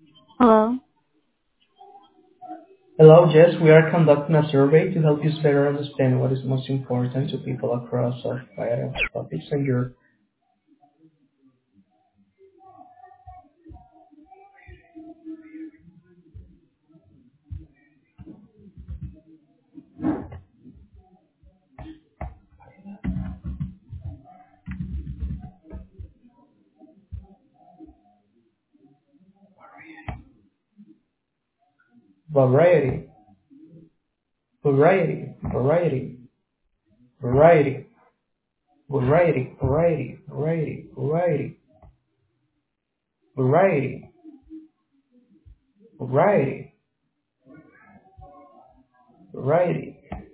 Hello. Hello, Jess. We are conducting a survey to help you better understand what is most important to people across a variety of topics and your variety, variety, variety, variety, variety, variety, variety, variety, variety, variety, variety.